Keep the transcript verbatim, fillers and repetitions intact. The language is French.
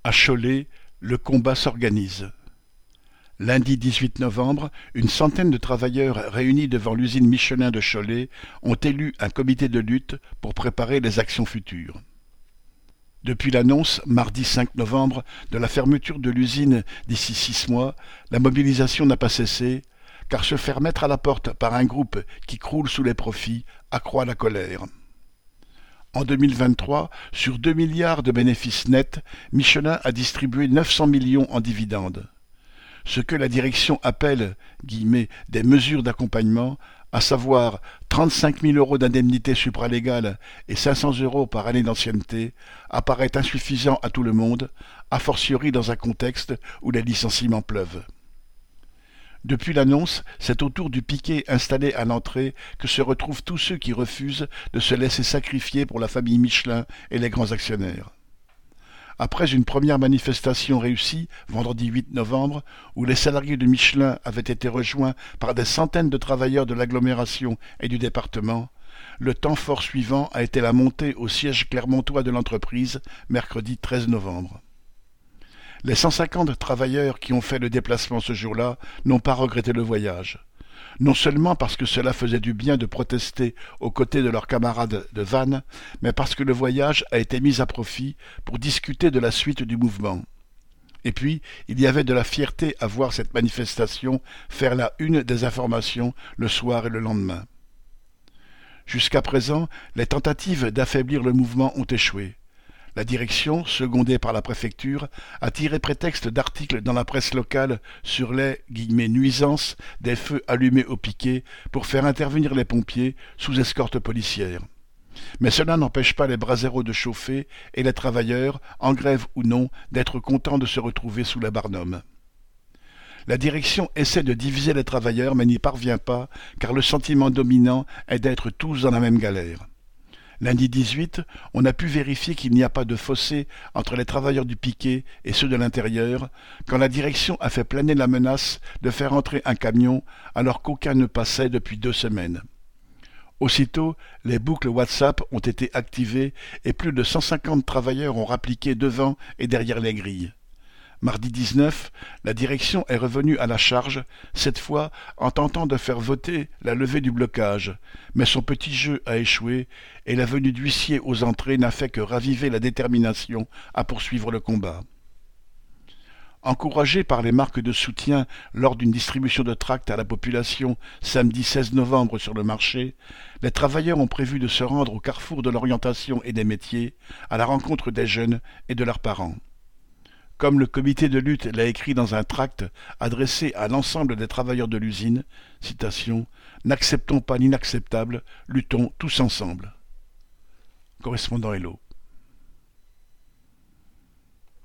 À Cholet, le combat s'organise. Lundi dix-huit novembre, une centaine de travailleurs réunis devant l'usine Michelin de Cholet ont élu un comité de lutte pour préparer les actions futures. Depuis l'annonce, mardi cinq novembre, de la fermeture de l'usine d'ici six mois, la mobilisation n'a pas cessé, car se faire mettre à la porte par un groupe qui croule sous les profits accroît la colère. En deux mille vingt-trois, sur deux milliards de bénéfices nets, Michelin a distribué neuf cents millions en dividendes. Ce que la direction appelle guillemets, des mesures d'accompagnement, à savoir trente-cinq mille euros d'indemnité supralégale et cinq cents euros par année d'ancienneté, apparaît insuffisant à tout le monde, a fortiori dans un contexte où les licenciements pleuvent. Depuis l'annonce, c'est au tour du piquet installé à l'entrée que se retrouvent tous ceux qui refusent de se laisser sacrifier pour la famille Michelin et les grands actionnaires. Après une première manifestation réussie, vendredi huit novembre, où les salariés de Michelin avaient été rejoints par des centaines de travailleurs de l'agglomération et du département, le temps fort suivant a été la montée au siège clermontois de l'entreprise, mercredi treize novembre. Les cent cinquante travailleurs qui ont fait le déplacement ce jour-là n'ont pas regretté le voyage. Non seulement parce que cela faisait du bien de protester aux côtés de leurs camarades de vanne, mais parce que le voyage a été mis à profit pour discuter de la suite du mouvement. Et puis, il y avait de la fierté à voir cette manifestation faire la une des informations le soir et le lendemain. Jusqu'à présent, les tentatives d'affaiblir le mouvement ont échoué. La direction, secondée par la préfecture, a tiré prétexte d'articles dans la presse locale sur les guillemets, nuisances des feux allumés au piquet pour faire intervenir les pompiers sous escorte policière. Mais cela n'empêche pas les braseros de chauffer et les travailleurs, en grève ou non, d'être contents de se retrouver sous la Barnum. La direction essaie de diviser les travailleurs mais n'y parvient pas car le sentiment dominant est d'être tous dans la même galère. Lundi dix-huit, on a pu vérifier qu'il n'y a pas de fossé entre les travailleurs du piquet et ceux de l'intérieur, quand la direction a fait planer la menace de faire entrer un camion alors qu'aucun ne passait depuis deux semaines. Aussitôt, les boucles WhatsApp ont été activées et plus de cent cinquante travailleurs ont rappliqué devant et derrière les grilles. Mardi dix-neuf, la direction est revenue à la charge, cette fois en tentant de faire voter la levée du blocage, mais son petit jeu a échoué et la venue d'huissiers aux entrées n'a fait que raviver la détermination à poursuivre le combat. Encouragés par les marques de soutien lors d'une distribution de tracts à la population samedi seize novembre sur le marché, les travailleurs ont prévu de se rendre au carrefour de l'orientation et des métiers, à la rencontre des jeunes et de leurs parents. Comme le comité de lutte l'a écrit dans un tract adressé à l'ensemble des travailleurs de l'usine, citation, « N'acceptons pas l'inacceptable, luttons tous ensemble ». Correspondant Hello.